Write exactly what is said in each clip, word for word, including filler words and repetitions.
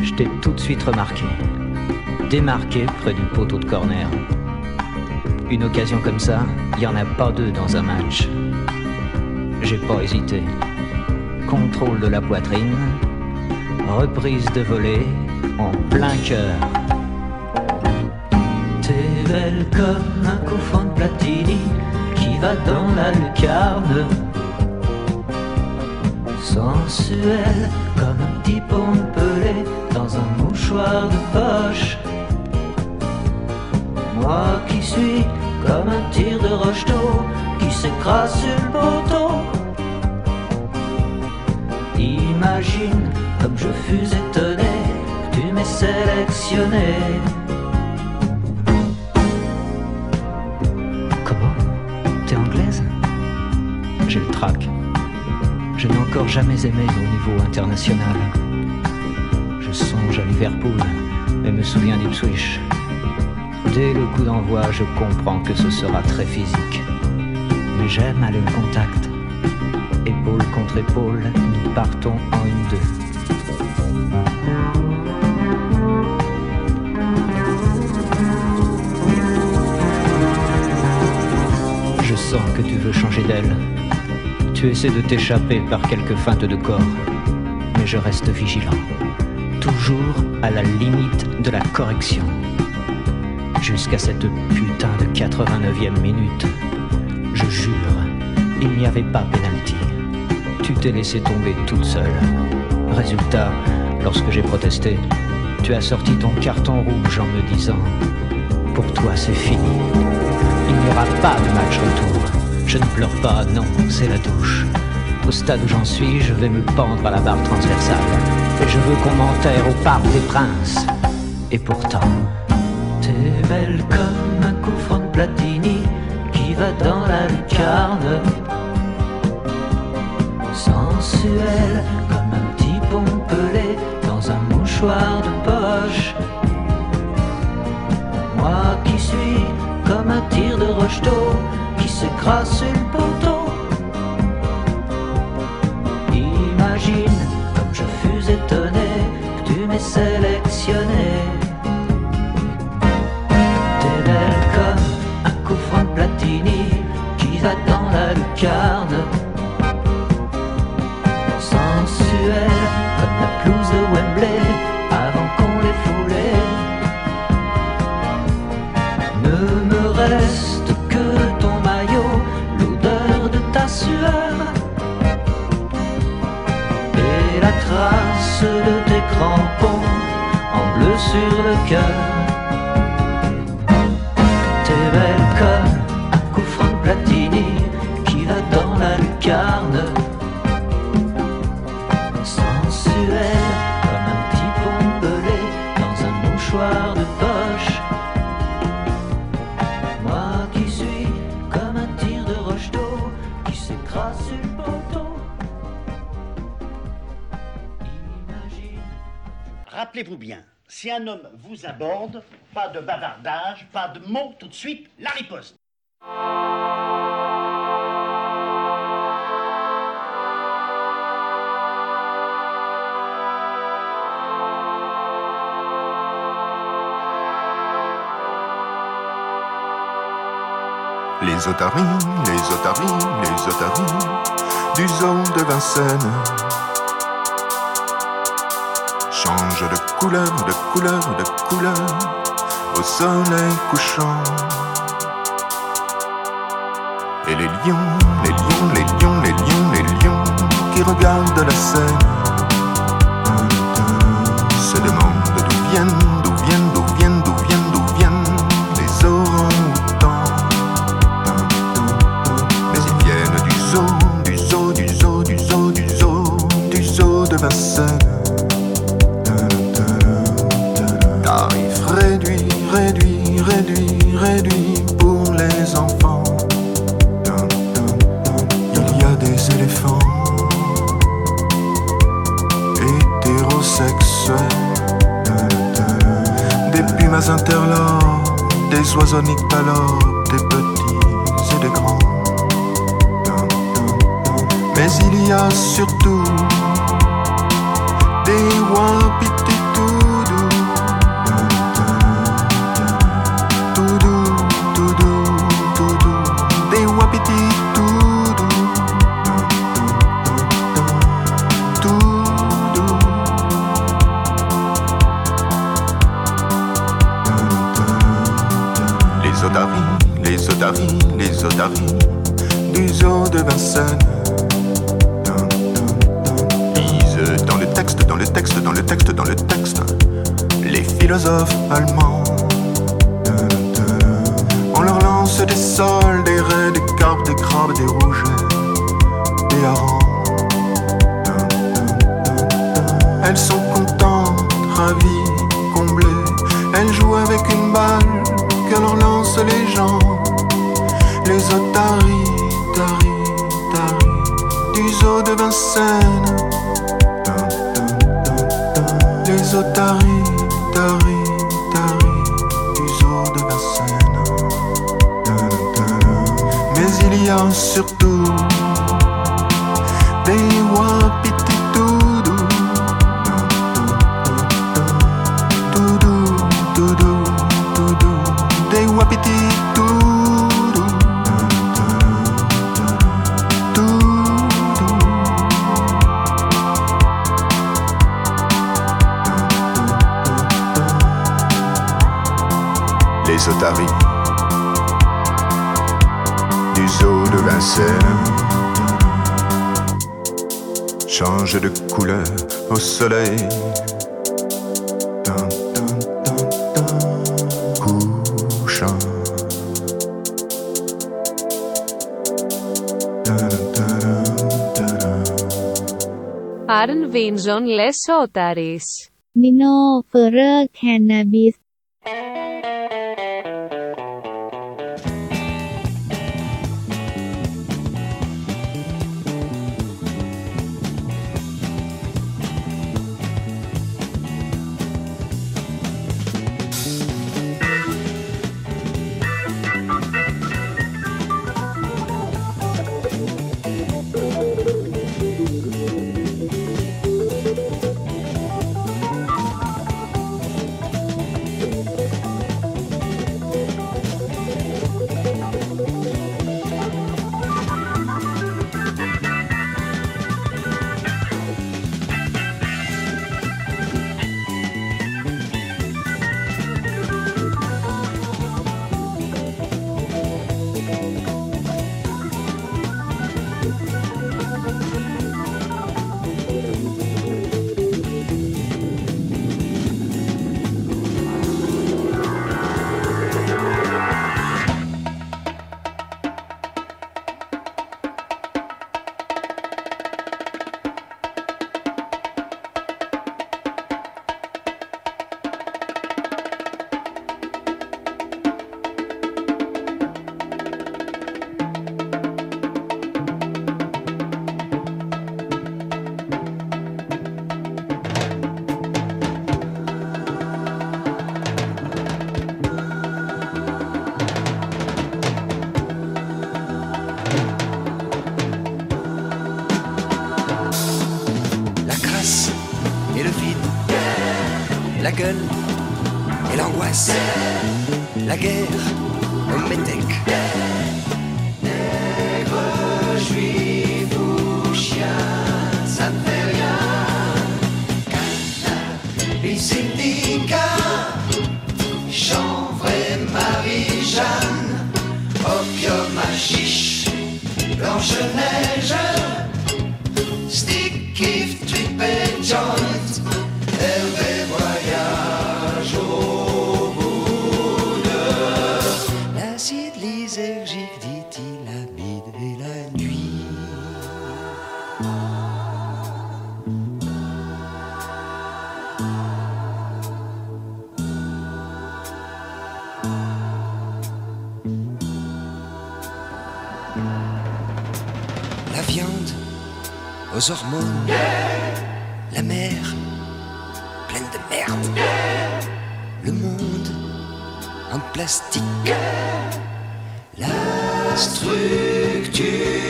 Je t'ai tout de suite remarqué, démarqué près du poteau de corner. Une occasion comme ça, il y en a pas deux dans un match. J'ai pas hésité. Contrôle de la poitrine, reprise de volée en plein cœur. T'es belle comme un coup franc de Platini qui va dans la lucarne. Sensuelle comme un petit pelé dans un mouchoir de poche. Moi qui suis comme un tir de rocheteau qui s'écrase sur le poteau. Imagine comme je fus étonné que tu m'aies sélectionné. Comment? T'es anglaise? J'ai le trac. Je n'ai encore jamais aimé au niveau international. Je songe à Liverpool et me souviens d'Ipswich. Dès le coup d'envoi, je comprends que ce sera très physique. Mais j'aime aller au contact. Épaule contre épaule, nous partons en une deux. Je sens que tu veux changer d'aile. Tu essaies de t'échapper par quelques feintes de corps. Mais je reste vigilant. Toujours à la limite de la correction. Jusqu'à cette putain de quatre-vingt-neuvième minute. Je jure, il n'y avait pas pénalty. Tu t'es laissé tomber toute seule. Résultat, lorsque j'ai protesté, tu as sorti ton carton rouge en me disant « Pour toi, c'est fini. Il n'y aura pas de match retour. Je ne pleure pas, non, c'est la douche. Au stade où j'en suis, je vais me pendre à la barre transversale. Et je veux qu'on m'enterre au Parc des Princes. Et pourtant, t'es belle comme un coup franc de Platini qui va dans la lucarne. Sensuelle comme un petit pelé dans un mouchoir de poche. Moi qui suis comme un tir de rocheteau qui s'écrase sur le poteau. Imagine comme je fus étonné que tu m'aies sélectionné. T'es belle comme un coup franc de Platini qui va dans la lucarne. Sensuelle comme la pelouse de Wembley avant qu'on les foulait. Ne me reste que ton maillot, l'odeur de ta sueur et la trace de tes crampons en bleu sur le cœur. T'es belle comme un coup franc de Platini qui va dans la lucarne. Sensuelle comme un petit pelé dans un mouchoir de poche. Moi qui suis comme un tir de rocheteau qui s'écrase sur le poteau. Imagine. Rappelez-vous bien, si un homme vous aborde, pas de bavardage, pas de mots, tout de suite, la riposte. Les otaries, les otaries, les otaries du zoo de Vincennes changent de couleur, de couleur, de couleur au soleil couchant. Et les lions, les lions, les lions, les lions, les lions qui regardent la scène se demandent d'où viennent, d'où viennent, d'où viennent, d'où viennent, d'où viennent les orang-outans. Mais ils viennent du zoo, du zoo, du zoo, du zoo, du zoo, du zoo de Vincennes. Tarif réduit, réduit, réduit, réduit pour les enfants. Il y a des éléphants hétérosexuels, des pumas interlores, des oiseaux nyctalores, des petits et des grands. Mais il y a surtout des wapititous les otaries, les otaries, les otaries du zoo de Vincennes. Lisent dans le texte, dans le texte, dans le texte, dans le texte, les philosophes allemands. On leur lance des sols, des raies, des carpes, des crabes, des rougets, des harengs. Elles sont contentes, ravies, comblées. Elles jouent avec une balle que leur lancent les gens. Les otaries, taries, taries du zoo de Vincennes. Les otaries, taries, taries du zoo de Vincennes. Mais il y a surtout des wapiti-toudou, toudou, toudou, toudou, des wapiti-toudou, toudou. Les otaries du zoo de Vincennes changent de couleur au soleil. Dun, dun, dun, dun, couchant. Dun, dun, dun, dun. Άρν Βίνζον λες όταρις. Nino Ferrer Cannabis. La gueule et l'angoisse, la guerre au métèque. Nègre, juif ou chien, ça ne fait rien. Cannabis indica, chanvre et Marie-Jeanne, opium à chiche, Blanche-Neige, stick, if, trip et joint. Hervé voyage au bout de l'acide lysergique, dit-il, habite la nuit. La viande aux hormones, la mer pleine de merde, le monde en plastique, la structuration,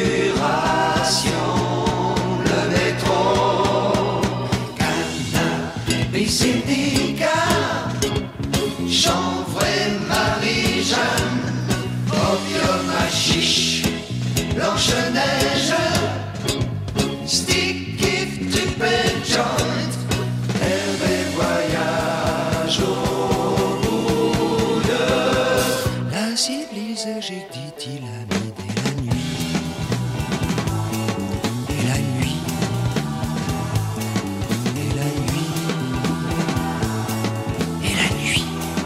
le métro, cannabis indica, chanvre et Marie-Jeanne, opium à chiche, Blanche-Neige, stick if trip et joint, Hervé voyage au bout de l'acide et j'ai dit il a mis dès la nuit. Et la nuit, et la nuit, et la nuit.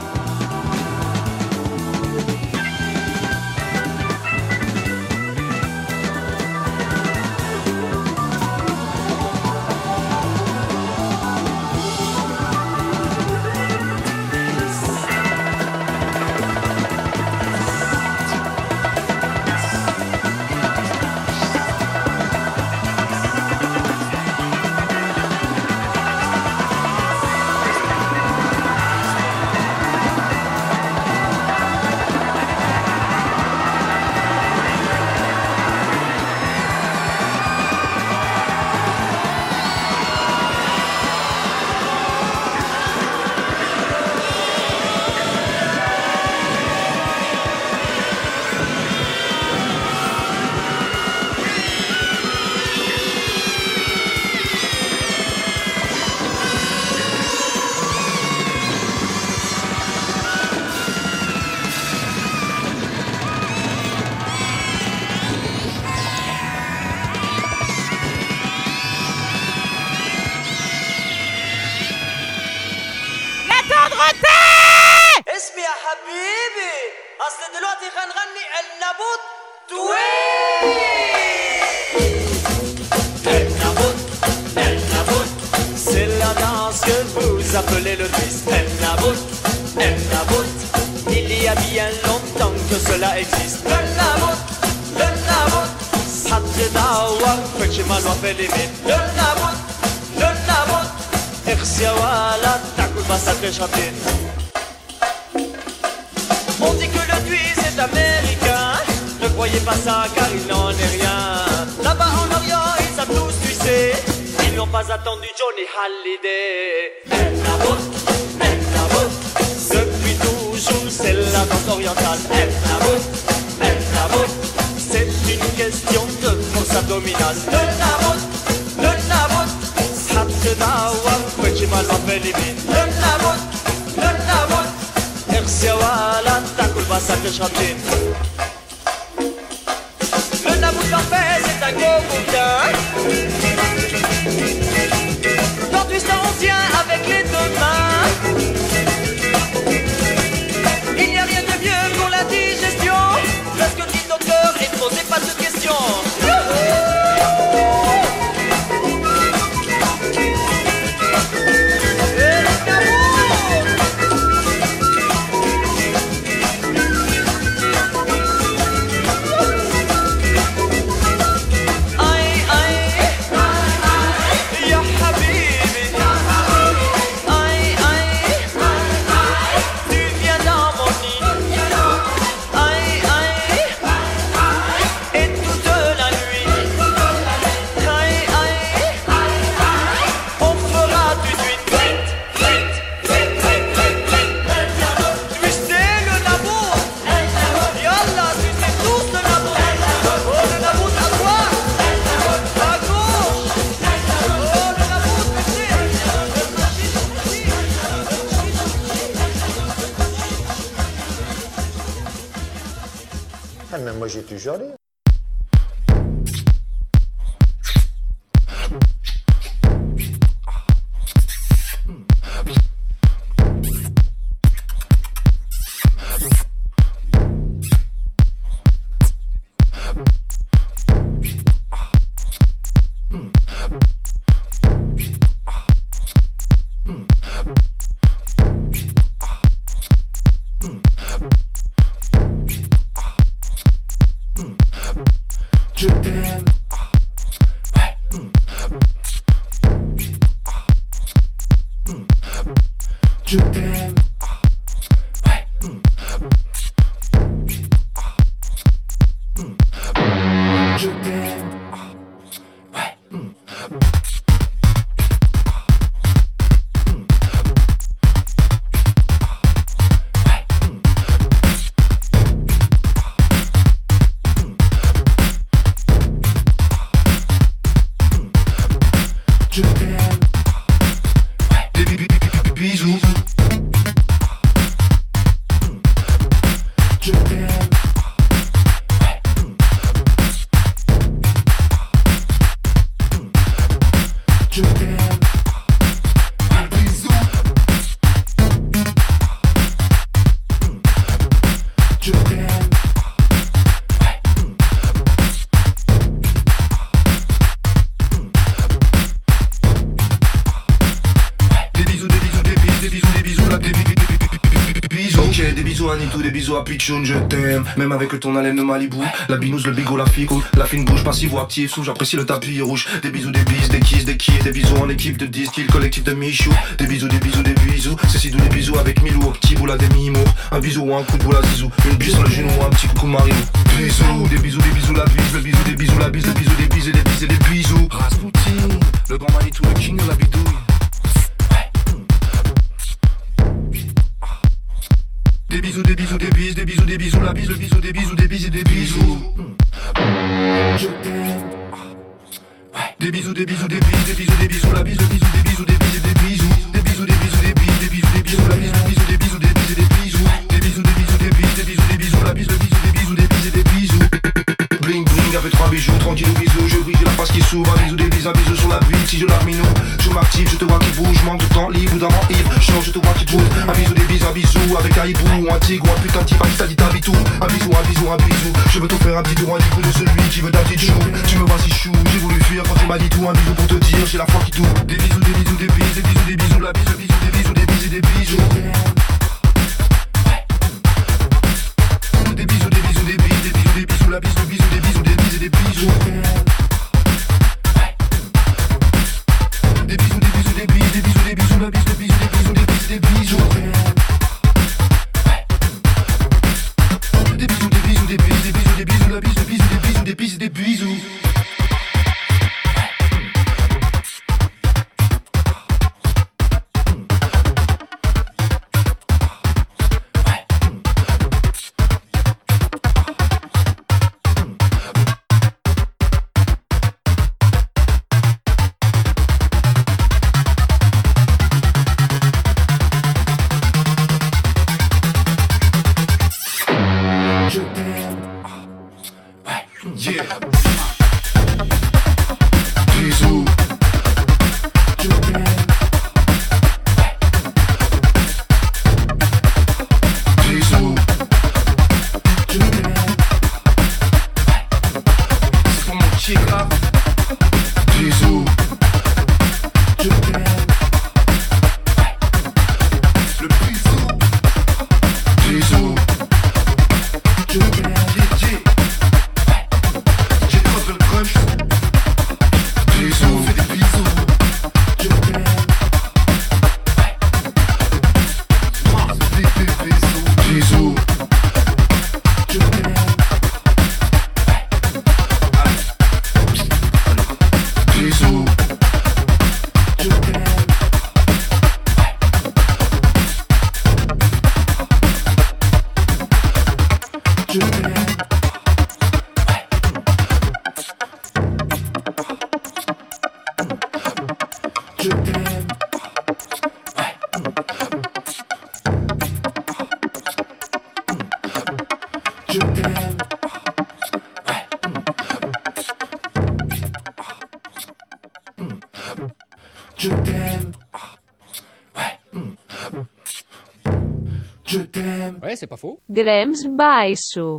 اسمي يا حبيبي اصل دلوقتي هنغني النابوت El Nabout, El Nabout, c'est la danse que vous appelez le twist. El Nabout, El Nabout, il y a bien longtemps que cela existe. Le Nabout, le Nabout, حتى دور فكش ما الوفي ليميت. Le Nabout, le Nabout, اغسي يا ولد تاكل بس تشرب دين. On dit que le twist est américain. Ne croyez pas ça car il n'en est rien. Là-bas en Orient ils savent tous twister. Ils n'ont pas attendu Johnny Hallyday. El Nabout, El Nabout, depuis toujours c'est la danse orientale. El Nabout, El Nabout, c'est une question de force abdominale. Le Nabout, le Nabout, حتى دور فكش ما الوفي ليميت. Le Nabout, le Nabout, اغسي يا ولد تاكل بس تشرب جين. Le Nabout en fait c'est un gros bouquin. Dans twist on tient avec les deux mains. Il n'y a rien de mieux pour la digestion. Lorsque dit le docteur et ne posez pas de questions. Mais moi j'ai toujours dit. Ok, des bisous à Nitou, des bisous à Pichoun, je t'aime. Même avec ton haleine de Malibu, la binouse, le bigot, la figue, la fine bouche, passive ou active, sous, j'apprécie le tapis rouge. Des bisous, des bises, des kisses, des kills, des bisous en équipe de dix kills, collectif de Michou. Des bisous, des bisous, des bisous, c'est si doux, des bisous avec Milou, petit boula, des mimos. Un bisou ou un coup de boule à zizou, une bise sur le genou, un petit coucou Marilou. Bisous, des bisous, des bisous, la bise, le bisou, des bisous, la bise, le bisou, des bises et des bises et des bisous. Rasputin, le grand Manitou, le king de la bidouille. Des bisous, des bisous, des bises, des bisous, des bisous, la bise, le bisou, des bisous, des bises et des bisous. Je t'aime. Des bisous, des bisous, des bises, des bisous, des bisous, la bise, le bisou, des bisous, des bises et des bisous. Des bisous, des bisous, des bises, des bisous, des bisous, la bise, le bisou, des bisous, des bises et des bisous. Des bisous, des bisous, des bises, des bisous, des bisous, la bise, le bisou, des bisous, des bises et des bisous. Bling bling avec trois bijoux, tranquille ou bisous, je brille, j'ai la face qui s'ouvre, un bisou, des bises, un bisou sur la bite, si je la minou, je m'active, je te vois qui bouge, manque de temps libre ou d'un vent ivre, change, je te vois qui bouge, un bisou, des bises, un bisou, avec un hibou, ou un tigre, ou un putain de type, qui t'a dit t'habites tout, un bisou, un bisou, un bisou, je veux t'offrir un petit tour, un petit coup de celui qui veut ta petite chou, tu me vois si chou, j'ai voulu fuir quand tu m'as dit tout, un bisou pour te dire, j'ai la foi qui tourne, des bisous, des bisous, des bises, des bisous, des bisous, la bise, le bisou, des bisous, des bises et des bisous. Des bisous, des bisous, des bises, des bisous, des bisous, la bise, le bisou, des bisous, des bises et des bisous. Des bisous, des bisous, des bises, des bisous, des bisous, la bise, le bisou, des bisous, des bises et des bisous. Des bisous, des bisous, des bises, des bisous, des bisous, la bise, le bisou, des bisous, des bises et des bisous. Je t'aime. Je t'aime. Ouais, c'est pas faux. Grams baixo.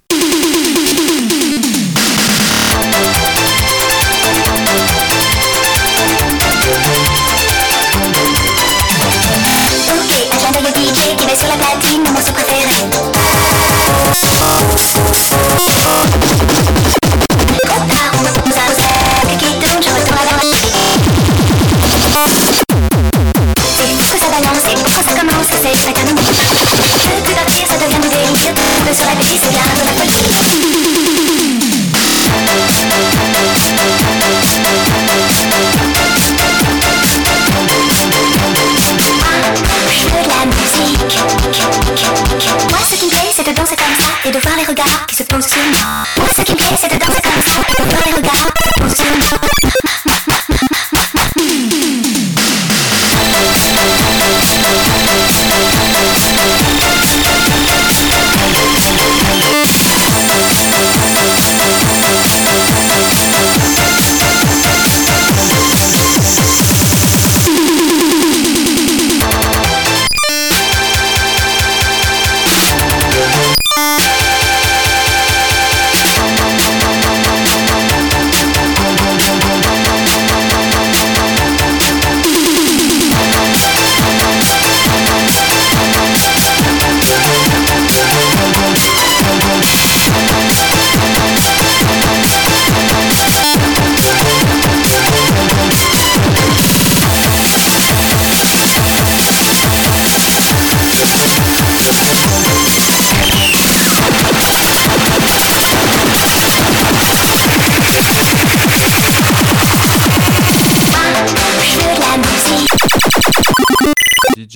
Ok, agenda le D J qui met sur la platine mon morceau préféré. Trop tard, on nous a osé, qui tourne, je retourne à la c'est pour que ça balance, c'est pour que ça commence, que c'est éternellement. Le plus partir, ça devient du délire. Tomber sur la bêtise, c'est bien de la folie. Ah, je veux de la musique.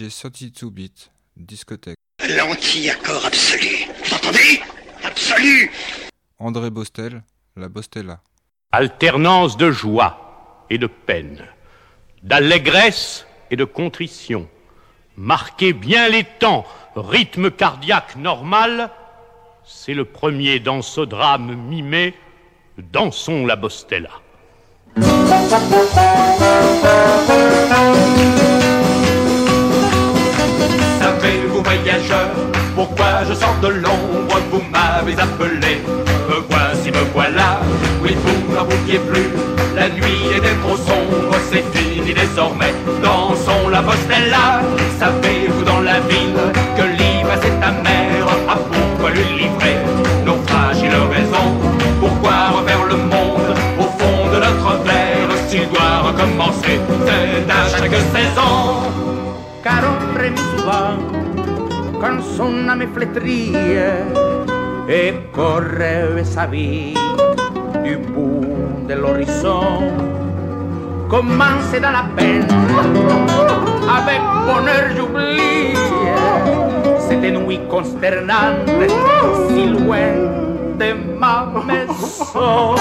soixante-deux bits, discothèque. L'anti-accord absolu. Vous entendez? Absolu. André Bostel, la Bostella. Alternance de joie et de peine, d'allégresse et de contrition. Marquez bien les temps, rythme cardiaque normal, c'est le premier dans ce drame mimé, dansons la Bostella. Savez-vous voyageurs, pourquoi je sors de l'ombre? Vous m'avez appelé, me voici, me voilà. Oui, vous n'en vouliez plus, la nuit était trop sombre, c'est fini désormais, dansons la Bostella. Savez-vous dans la ville que l'ivresse est amère? À pourquoi lui livrer nos fragiles raisons? Pourquoi refaire le monde au fond de notre verre s'il doit recommencer? C'est à chaque saison. Caro Remisuva, canzone me fletrie e corre sa vie du bout de l'horizon. Commence dans la peine, avec bonheur j'oublie cette nuit consternante, si loin de ma maison.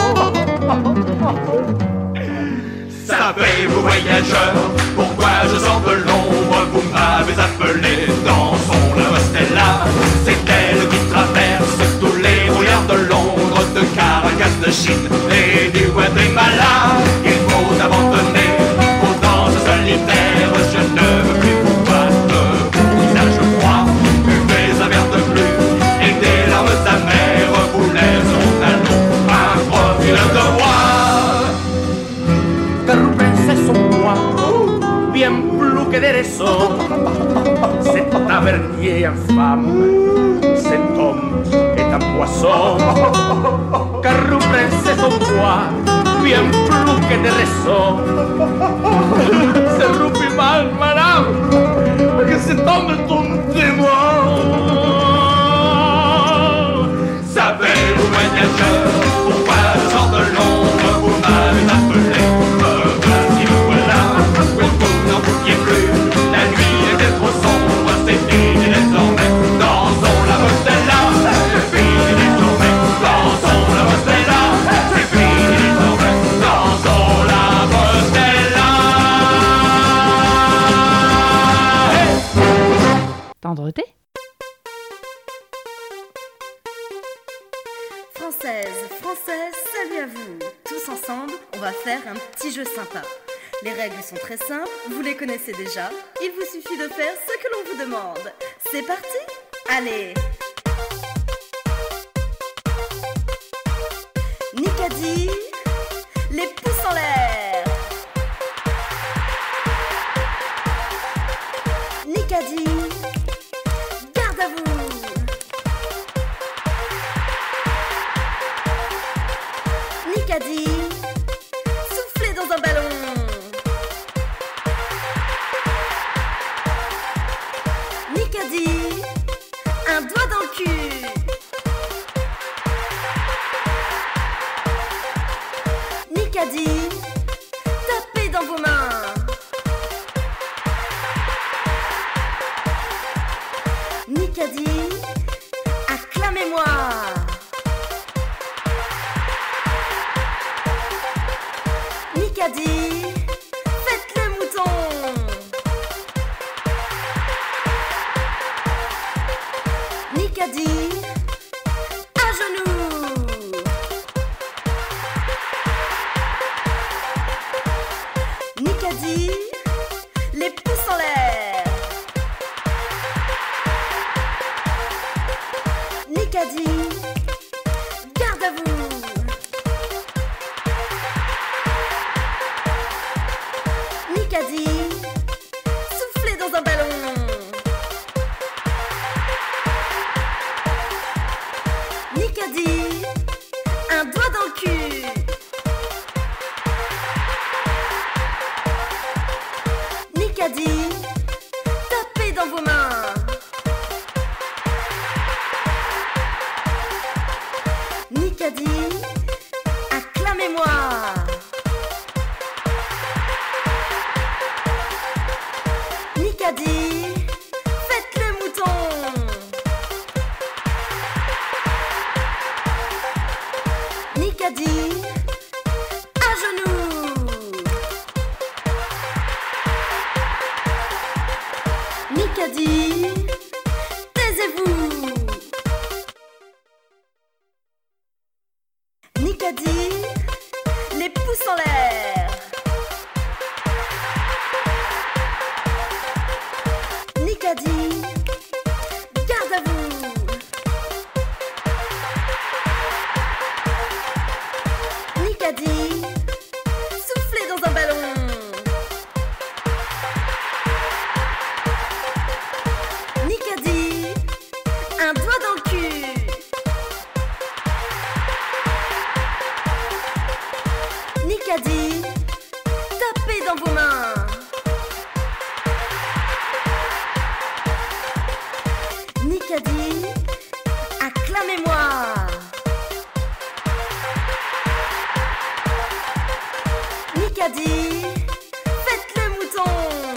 Savez-vous voyageurs, pourquoi je sors de l'ombre? Vous m'avez appelé, dansons la Bostella. C'est elle qui traverse tous les brouillards de Londres, de Caracas, de Chine et du Guatemala. Il faut abandonner vos danses solitaires. Je ne veux plus vous voir de vos visages froids. Buvez un verre de plus et des larmes amères vous laisseront à l'eau un profil de roi. Bien plus que de raison, cet tavernier infâme, cet homme est un poisson. Car vous pensez son poids, bien plus que de raison. C'est Rupi mal, madame, parce que cet homme est un démon. Savez-vous voyageurs, pourquoi je sors de l'ombre? Vous m'avez appelé, me voici, me voilà. Oui, vous n'en pouviez plus, la nuit était trop sombre, c'est fini désormais, dansons la Bostella. C'est fini désormais, dansons la Bostella. C'est fini désormais, dansons la Bostella. Hey! Tendreté. Française, française, salut à vous. Tous ensemble, on va faire un petit jeu sympa. Les règles sont très simples, vous les connaissez déjà. Il vous suffit de faire ce que l'on vous demande. C'est parti? Allez! Nicadi, les pouces en l'air. Nicadi, garde à vous. Nicadi, soufflez dans un ballon. Nicadi, un doigt dans le cul. Nicadi, tapez dans vos mains. Nicadi, acclamez-moi. Nicadi, faites le mouton. Nicadi, à genoux. Nicadi, les pouces en l'air. Nicadi, garde à vous. Nicadi, soufflez dans un ballon. Nicadi, un doigt dans le cul. Nicadi, tapez dans vos mains. Nicadi, acclamez-moi. Nicadi, Nicadi, à genoux. Nicadi, taisez-vous. Nicadi, les pouces en l'air. Nicadi, garde à vous. Nicadi, soufflez dans un ballon. Nicadi, un doigt dans le cul. Nicadi, tapez dans vos mains. Nicadi, acclamez-moi. Nicadi, faites le mouton.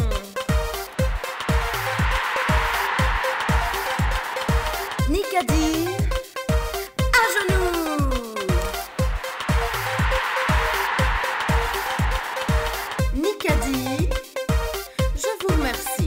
Nicadi, à genoux. Nicadi, je vous remercie.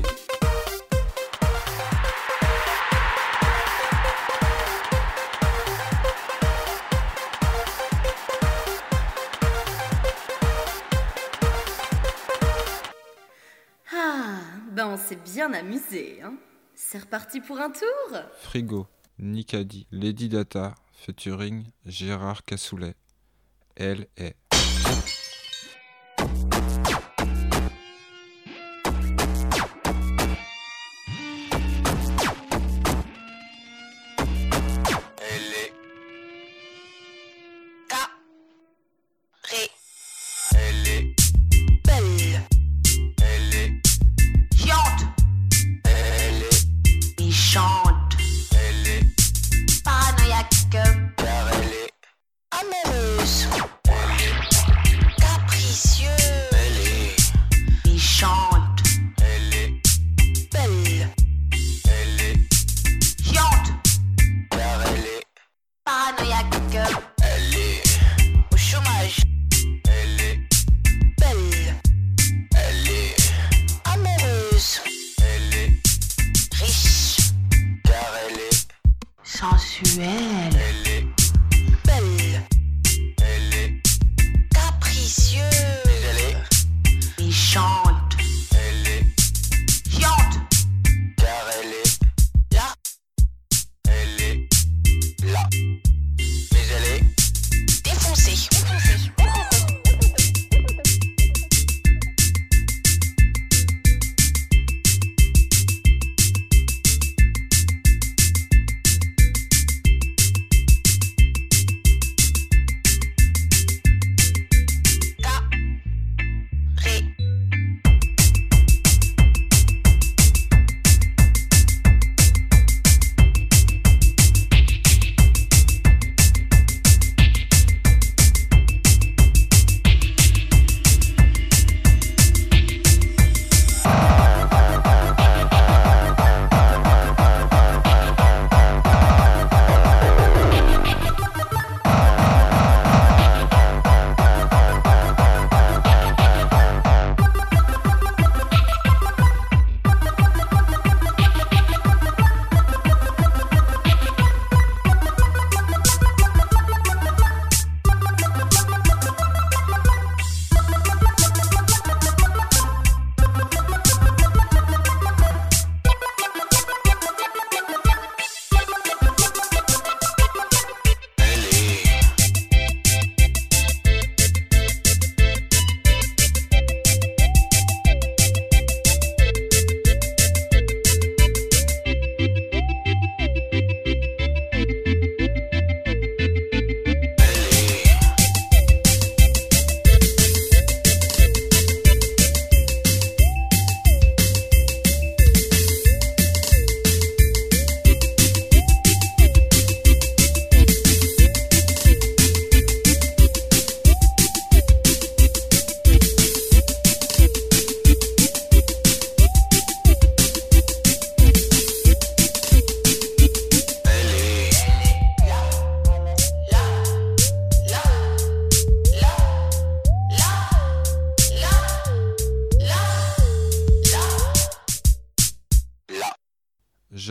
Ah, ben on s'est bien amusé, hein. C'est reparti pour un tour. Frigo, Nicadi, Lady Data, featuring Gérard Cassoulet. Elle est. Elle est carrée. Elle est belle. Elle est chiante. Elle est méchante. Elle est paranoïaque. Car elle est amoureuse. Elle est capricieuse. Elle est méchante. Elle est belle. Elle est chiante. Car elle est paranoïaque. Elle est au chômage. Elle est belle. Elle est amoureuse. Elle est riche. Car elle est sensuelle. Elle est belle. Elle est capricieuse. Elle est méchante. Elle est chiante. Car elle est là. Elle est là. Mais elle est défoncée.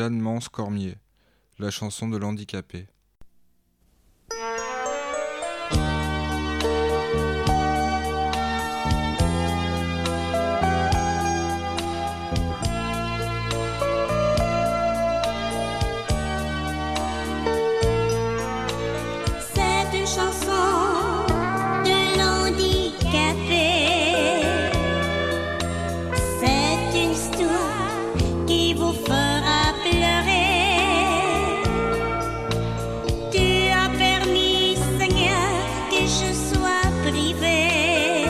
Jeanne Mance-Cormier, la chanson de l'handicapé. C'est une chanson de l'handicapé. C'est une histoire qui vous fera pleurer. Tu as permis, Seigneur, que je sois privée.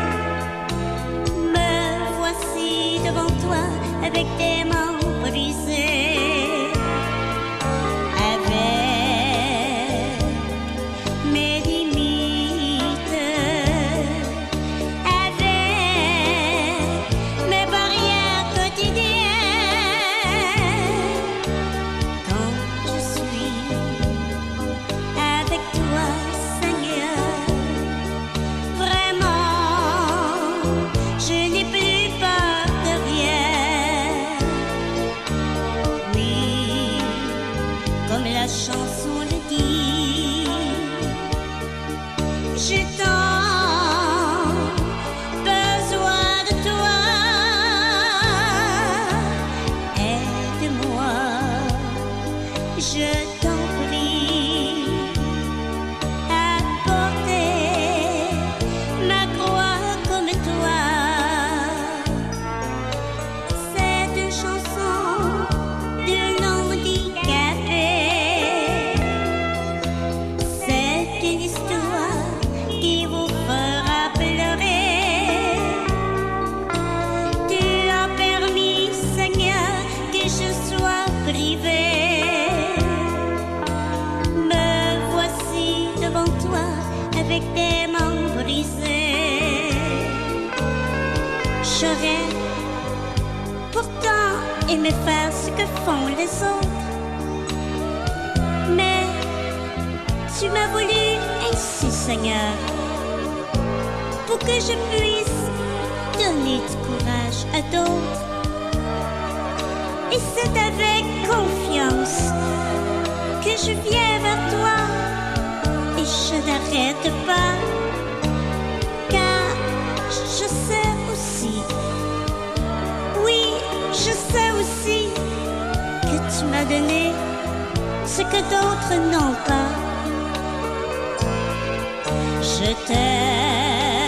Me voici devant toi avec tes mains brisées. La chanson le dit, j'ai tant besoin de toi, aide-moi, je t'en prie, à porter ma croix comme toi. C'est une chanson de l'handicapé. Me voici devant toi avec tes mains brisées. J'aurais pourtant aimé faire ce que font les autres, mais tu m'as voulu ainsi, Seigneur, pour que je puisse donner du courage à d'autres. Et c'est avec confiance que je viens vers toi et je n'arrête pas, car je sais aussi, oui, je sais aussi que tu m'as donné ce que d'autres n'ont pas. Je t'aime.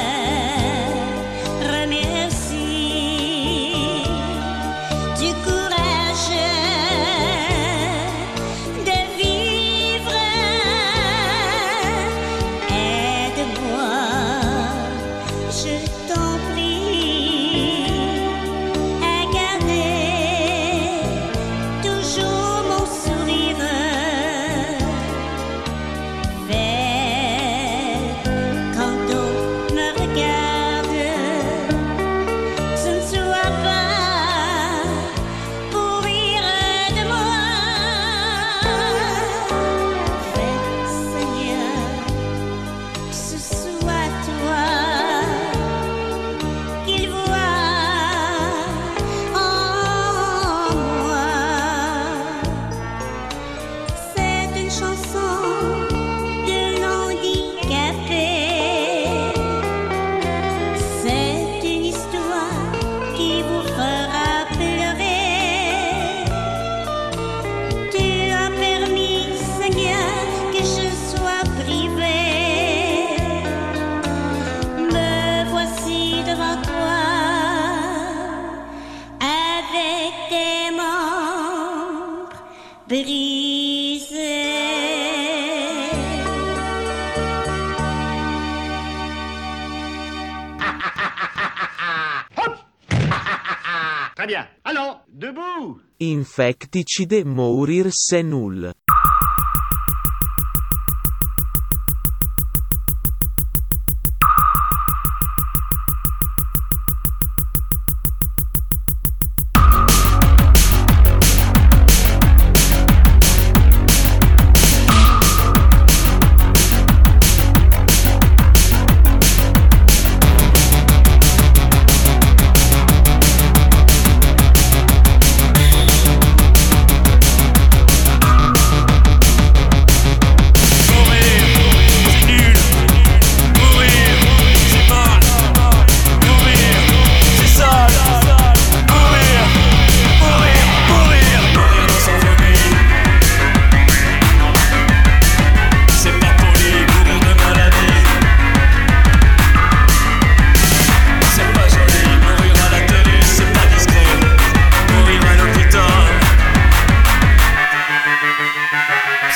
Très bien. Allons, debout. Infecticide mourir c'est nul. Thank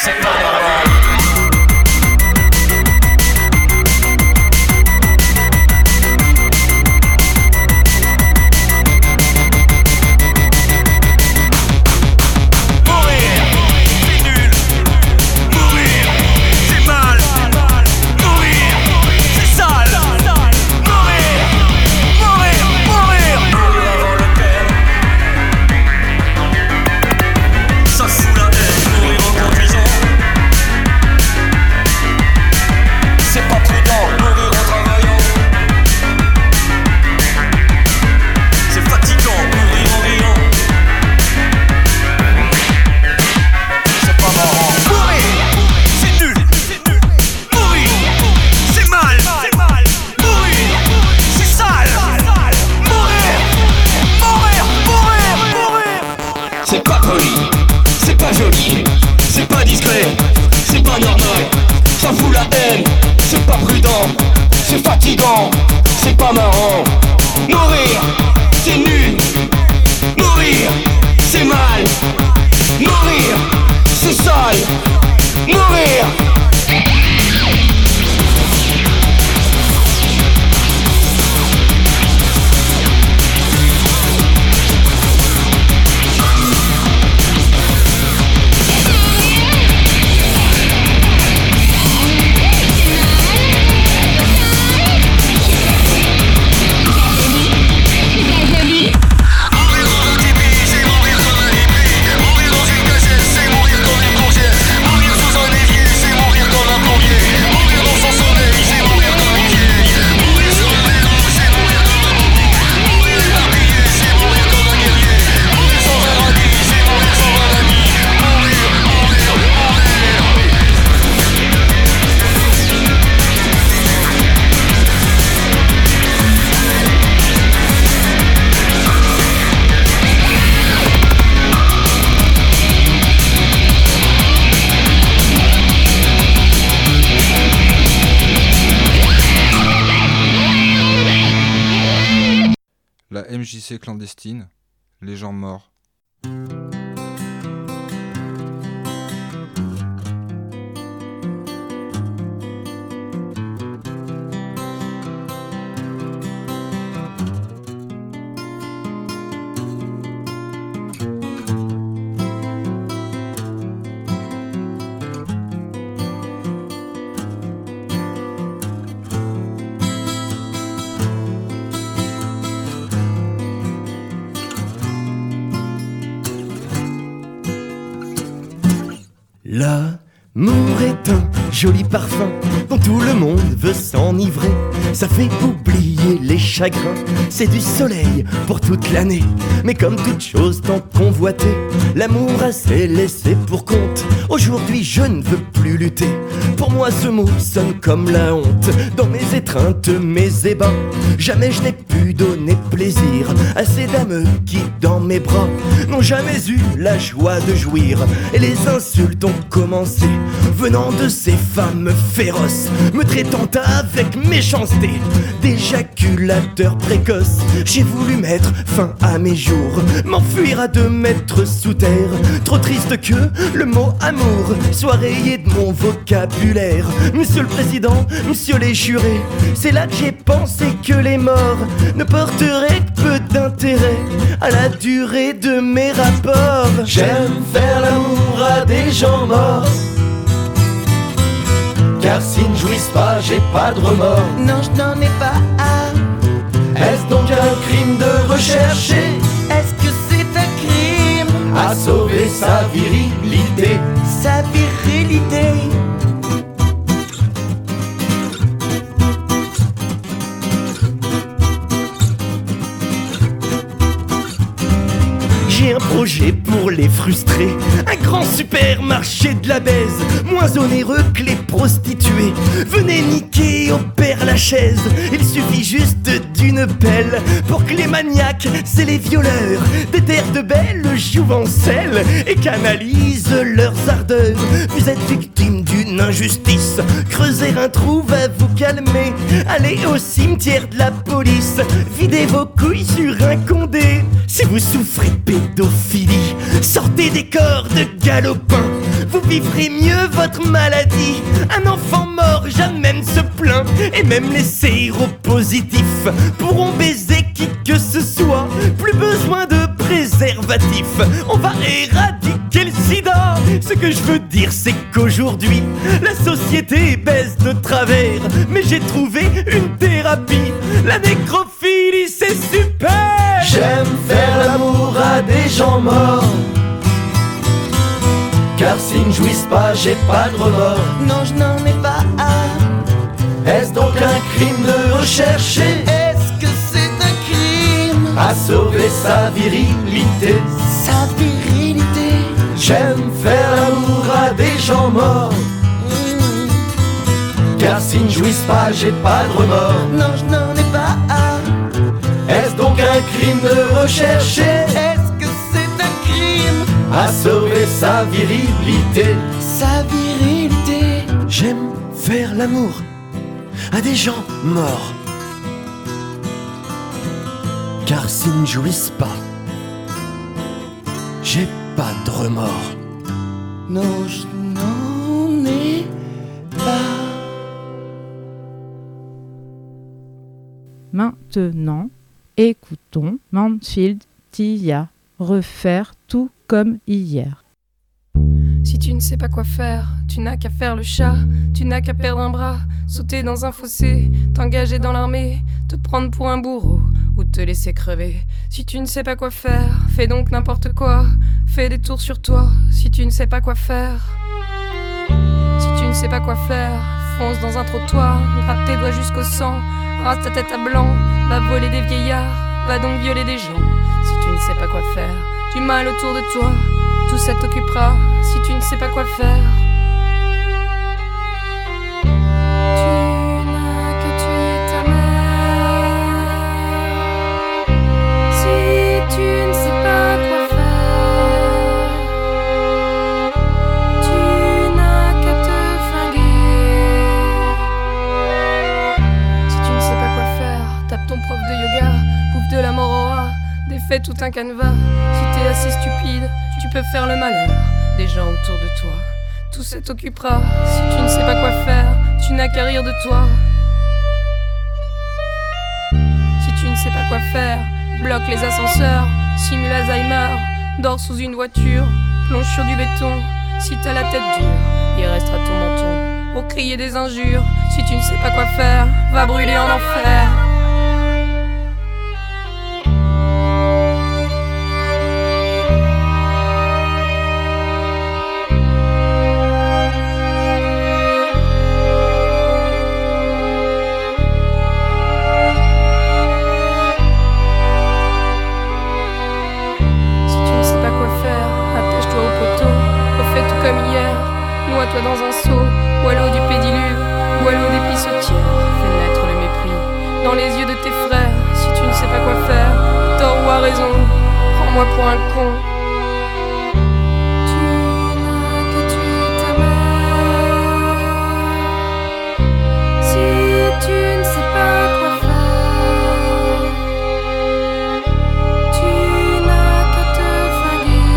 c'est pas normal. La M J C clandestine, les gens morts. L'amour est un joli parfum dont tout le monde veut s'enivrer. Ça fait oublier les chagrins, c'est du soleil pour toute l'année. Mais comme toute chose tant convoitée, l'amour a ses laissés pour compte. Aujourd'hui je ne veux plus lutter, pour moi ce mot sonne comme la honte. Dans mes étreintes, mes ébats, jamais je n'ai pu donner plaisir à ces dames qui dans mes bras n'ont jamais eu la joie de jouir. Et les insultes ont commencé venant de ces femmes féroces, me traitant avec méchanceté d'éjaculateur précoce. J'ai voulu mettre fin à mes jours, m'enfuir à deux mètres sous terre. Trop triste que le mot amour soit rayé de mon vocabulaire. Monsieur le Président, monsieur les jurés, c'est là que j'ai pensé que les morts ne porteraient que peu d'intérêt à la durée de mes rapports. J'aime faire l'amour à des gens morts, car s'ils ne jouissent pas, j'ai pas de remords. Non, je n'en ai pas un. Est-ce donc un crime de rechercher? Est-ce que c'est un crime à sauver sa virilité? Sa virilité. J'ai un projet pour les frustrés, un grand supermarché de la baise, moins onéreux que les prostituées. Venez niquer au Père Lachaise, il suffit juste d'une pelle pour que les maniaques, c'est les violeurs, déterrent de belles jouvencelles et canalisent leurs ardeurs. Vous êtes victime d'une une injustice. Creuser un trou va vous calmer. Allez au cimetière de la police. Videz vos couilles sur un condé. Si vous souffrez de pédophilie, sortez des corps de galopins. Vous vivrez mieux votre maladie. Un enfant mort jamais ne se plaint. Et même les séropositifs pourront baiser qui que ce soit. Plus besoin de préservatif. On va éradiquer le sida. Ce que je veux dire c'est qu'aujourd'hui la société baisse de travers. Mais j'ai trouvé une thérapie. La nécrophilie c'est super. J'aime faire l'amour à des gens morts. Car s'ils ne jouissent pas, j'ai pas de remords. Non, je n'en ai pas un. Est-ce donc un crime de rechercher? Est-ce que c'est un crime à sauver sa virilité? Sa virilité. J'aime faire l'amour à des gens morts. mmh. Car s'ils ne jouissent pas, j'ai pas de remords. Non, je n'en ai pas un. Est-ce donc un crime de rechercher? Est-ce que c'est un crime à sauver sa virilité? Sa virilité. J'aime faire l'amour à des gens morts. Car s'ils ne jouissent pas, j'ai pas de remords. Non, je n'en ai pas. Maintenant, écoutons Mansfield Tia refaire tout comme hier. Si tu ne sais pas quoi faire, tu n'as qu'à faire le chat. Tu n'as qu'à perdre un bras, sauter dans un fossé, t'engager dans l'armée, te prendre pour un bourreau ou te laisser crever. Si tu ne sais pas quoi faire, fais donc n'importe quoi. Fais des tours sur toi, si tu ne sais pas quoi faire. Si tu ne sais pas quoi faire, fonce dans un trottoir, gratte tes doigts jusqu'au sang, rase ta tête à blanc, va voler des vieillards, va donc violer des gens. Si tu ne sais pas quoi faire, du mal autour de toi, tout ça t'occupera si tu ne sais pas quoi faire. Tu n'as qu'à tuer ta mère. Si tu ne sais pas quoi faire, tu n'as qu'à te flinguer. Si tu ne sais pas quoi faire, tape ton prof de yoga, bouffe de la mort au rat, défais tout un canevas. Si t'es assez stupide, tu peux faire le malheur des gens autour de toi. Tout ça t'occupera. Si tu ne sais pas quoi faire, tu n'as qu'à rire de toi. Si tu ne sais pas quoi faire, bloque les ascenseurs, simule Alzheimer, dors sous une voiture, plonge sur du béton. Si t'as la tête dure, il restera ton menton pour crier des injures. Si tu ne sais pas quoi faire, va brûler en enfer. Noie-toi dans un seau, bois l'eau du pédiluve, bois l'eau des pissotières, fais naître le mépris dans les yeux de tes frères. Si tu ne sais pas quoi faire, tort ou à raison, prends-moi pour un con. Tu n'as qu'à tuer ta mère. Si tu ne sais pas quoi faire, tu n'as qu'à te flinguer.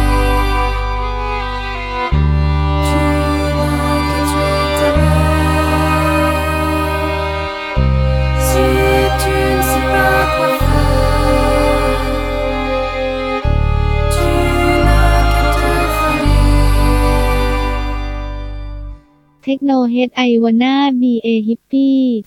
Techno Head I Wanna Be a Hippie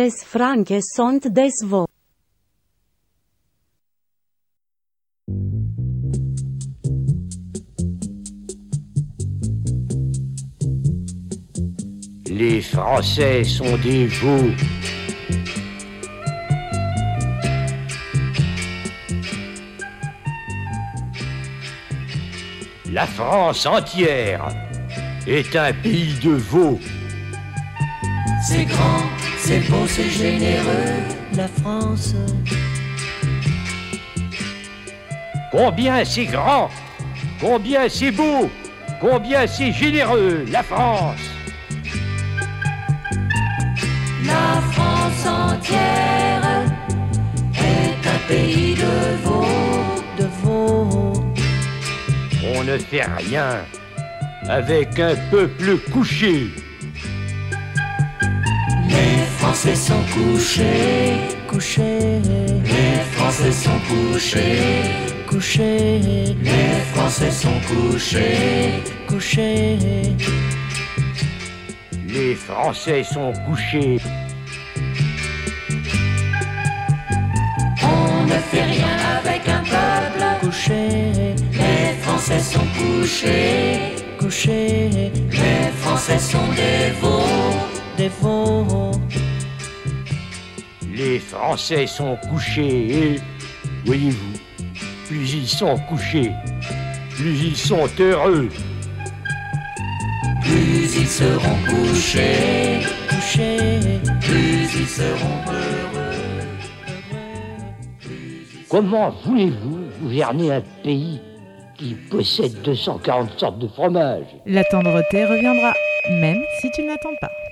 Tres franque sont des vo. Les Français sont des veaux. La France entière est un pays de veaux. C'est grand, c'est beau, c'est généreux, la France. Combien c'est grand, combien c'est beau, combien c'est généreux, la France. La France entière est un pays de veaux, de veaux. On ne fait rien avec un peuple couché. Les Français sont couchés, couchés. Les Français sont couchés, couchés. Les Français sont couchés, couchés. Les Français sont couchés. On ne fait rien avec un peuple couché. Les Français sont couchés, couchés. Les Français sont des veaux, des veaux. Les Français sont couchés et, voyez-vous, plus ils sont couchés, plus ils sont heureux. Plus ils seront couchés, couchés. Plus ils seront heureux. Comment voulez-vous gouverner un pays qui possède deux cent quarante sortes de fromages? La tendreté reviendra, même si tu ne l'attends pas.